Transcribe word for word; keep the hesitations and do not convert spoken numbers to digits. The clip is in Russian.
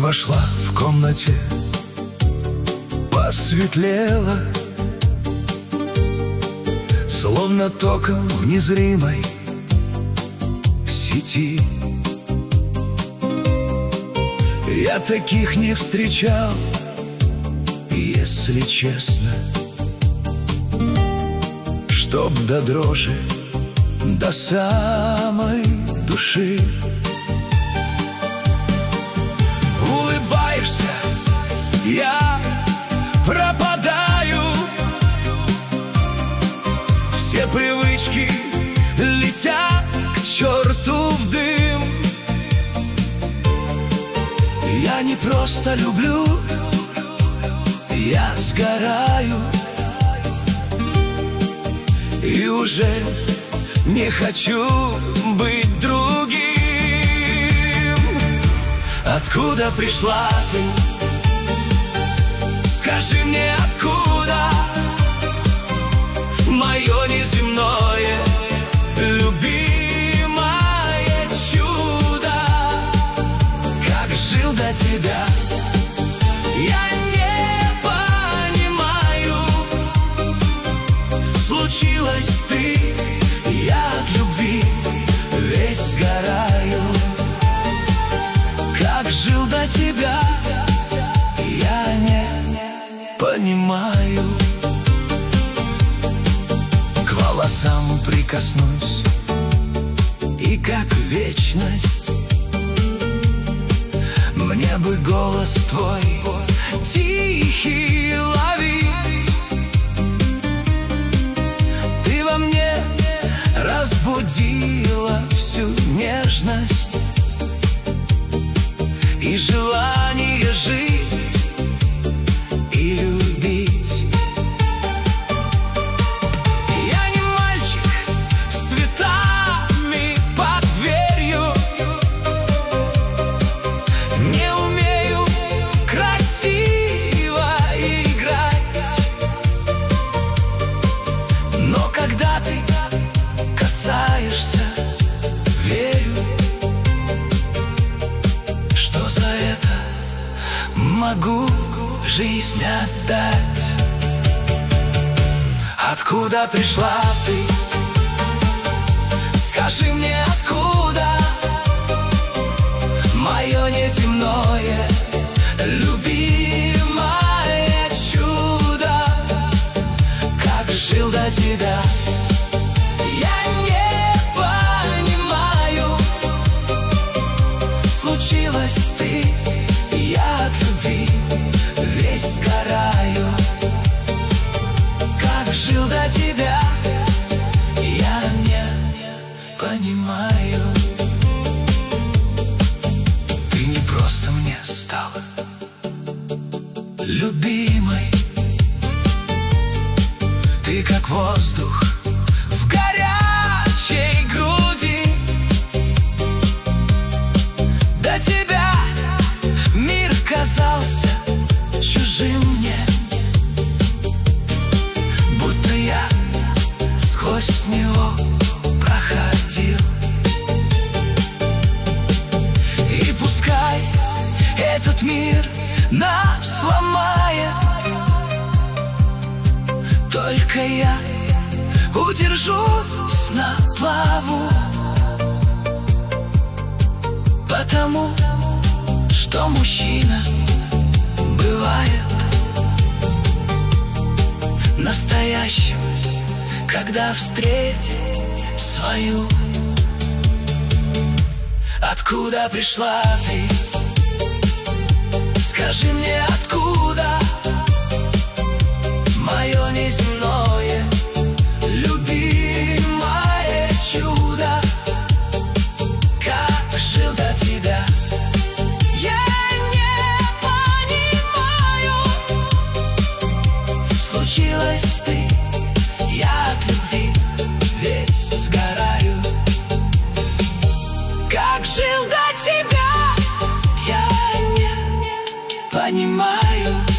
вошла в комнате, посветлело, словно током в незримой сети. Я таких не встречал, если честно, чтоб до дрожи, до самой души. Улыбаешься, я пропадаю, все привычки летят к черту в дым. Я не просто люблю, я сгораю, и уже не хочу быть другим. Откуда пришла ты? Скажи мне, откуда? Мое неземное, любимое чудо. Как жил до тебя, я не понимаю. Случилось ты, я от любви весь сгораю. Как жил до тебя, я не понимаю. К волосам прикоснусь, и как вечность мне бы голос твой тихий ловить. Ты во мне разбудила всю нежность и желание жить и любить. Я не мальчик с цветами под дверью, не умею красиво играть, но когда ты касаешься, верю, что за это могу жизнь отдать. Откуда пришла ты? Скажи мне, откуда? Мое неземное, любимое чудо. Как жил до тебя, я не понимаю. Случилось ты, я от любви весь сгораю. Как жил до тебя, я не понимаю. Ты не просто мне стала любимой, ты как воздух в горячей груди. До тебя мир казался чужим мне, будто я сквозь него проходил. И пускай этот мир нас сломает, только я удержусь на плаву, потому что мужчина бывает настоящим, когда встретит свою. Откуда пришла ты? Скажи мне, откуда? Мое неземное, любимое чудо. Как жил до тебя, я не понимаю. Случилось ты, я от любви весь сгораю. Как жил до тебя, я не понимаю.